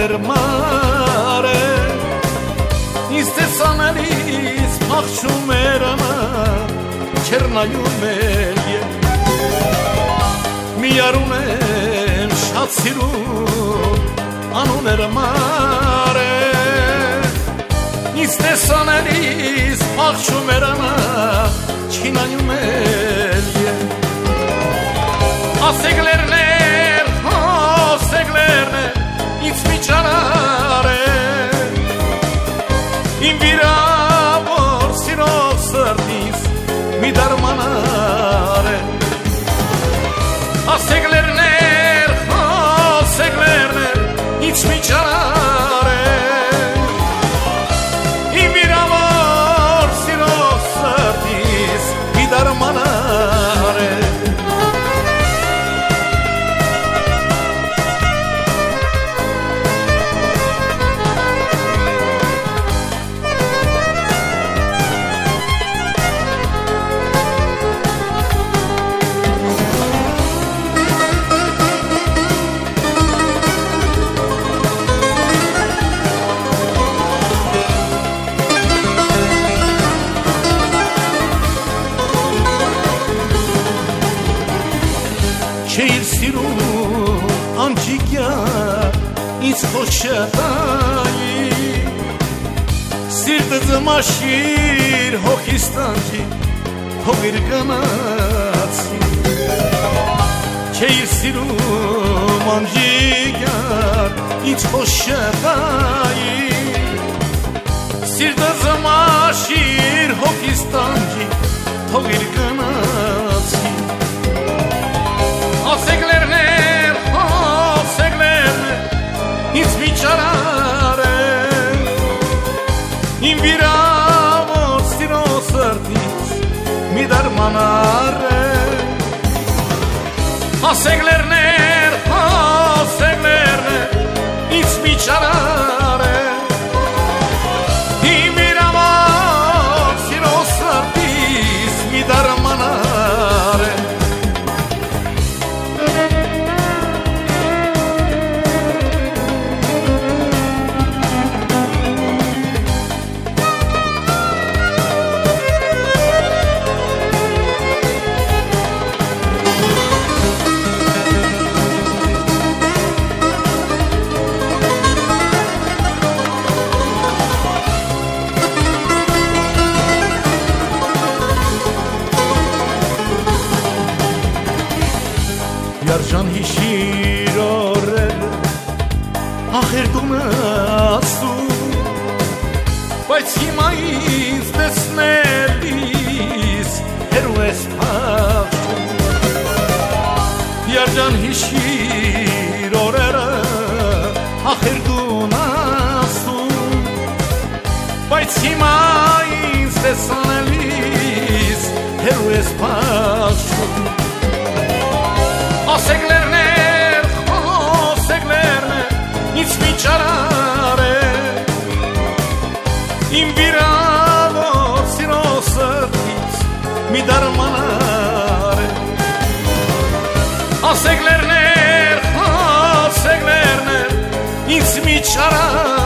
էր մare ինձ տեսանելիս փախչում էր նա չեռնայում էր մի արունեմ շատ սիրում անուն էր մare ինձ տեսանելիս փախչում էր նա չինայում էր ասեք լերներ ասեք լերներ ինձ միճարար է իմ վիրավոր սիրով սրտիս մի դարմանար է ասեք լերներ ինձ միճարար է իմ վիրավոր սիրով սրտիս մի դարմանար է Չէիր սիրում անջիկյա ինձ խոշատայի Սիրտը ձմաշիր հոգիս տանջի հոգիր գնացի Չէիր սիրում անջիկյա ինձ խոշատայի Սիրտը ձմաշիր հոգիս տանջի հոգիր գնացի ասեք լերներ, ինձ միճարար է իմ վիրավոր սիրո սրտից մի դարմանար է ասեք լերներ, ինձ միճարար է իմ վիրավոր սիրո սրտից մի դարմանար է Երջան հիշիր օրերը ախեր դուն ասում բայց հիմա ինձ տեսնելիս հերու ես փախչում Երջան հիշիր օրերը ախեր դուն ասում բայց հիմա ինձ տեսնելիս հերու ես փախչում ասեք լերներ, ինձ միճարար է իմ վիրավոր սիրո սրտից մի դարմանար է ասեք լերներ, ինձ միճարար